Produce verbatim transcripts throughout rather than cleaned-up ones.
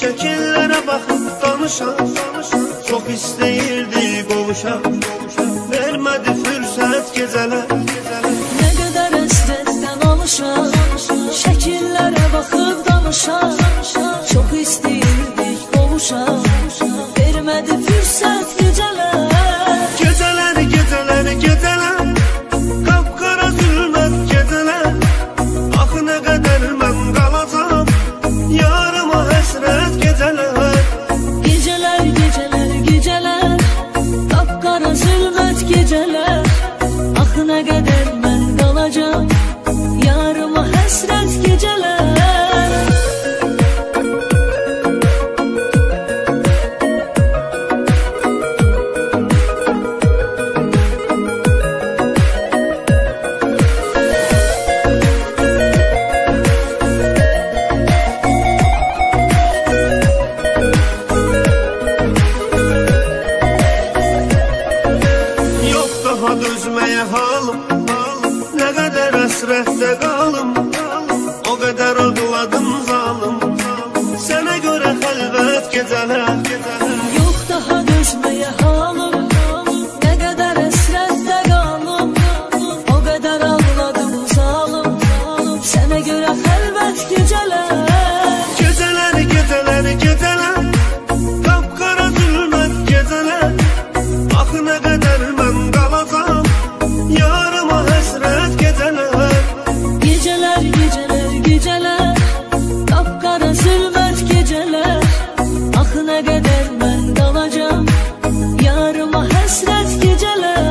şəkillərə baxıb danışan, çox istəyirdi qovuşan, vermədi fürsət gecələr. Nə qədər əsrətdən alışan, şəkillərə baxıb danışan, çox istəyirdik qovuşan, vermədi fürsət gecələr. Gecələr, gecələr, gecələr, qapqara zülmət gecələr. Axı nə qədər mən qalacam, yarıma həsrət gecələr. Gecələr, gecələr, gecələr, qapqara zülmət gecələr. Axı nə qədər mən qalacam, yarıma həsrət gecələr. Dözməyə halım, nə qədər əsrətdə qalım, o qədər ağladım zalım, sənə görə xəlvət gecələr. Yox daha dözməyə halım, nə qədər əsrətdə qalım, o qədər ağladım zalım, sənə görə xəlvət gecələr. Gecələr, gecələr, gecələr, qapqara zülmət gecələr. Axı nə qədər mən qalacam, yarıma həsrət gecələr. Gecələr, gecələr, gecələr, qapqara zülmət gecələr. Axı nə qədər mən qalacam, yarıma həsrət gecələr.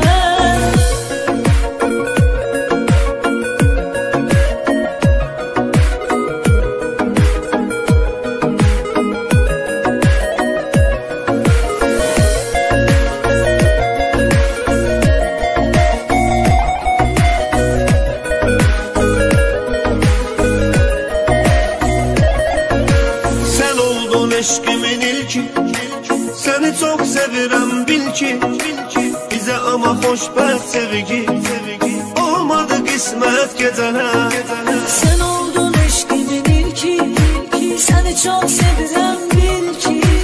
Eşqimin ilki, səni çox sevirəm bil ki, bizə amma xoşbəxt sevgi, olmadı qismət gecələr. Sən oldun eşqimin ilki, səni çox sevirəm bil ki,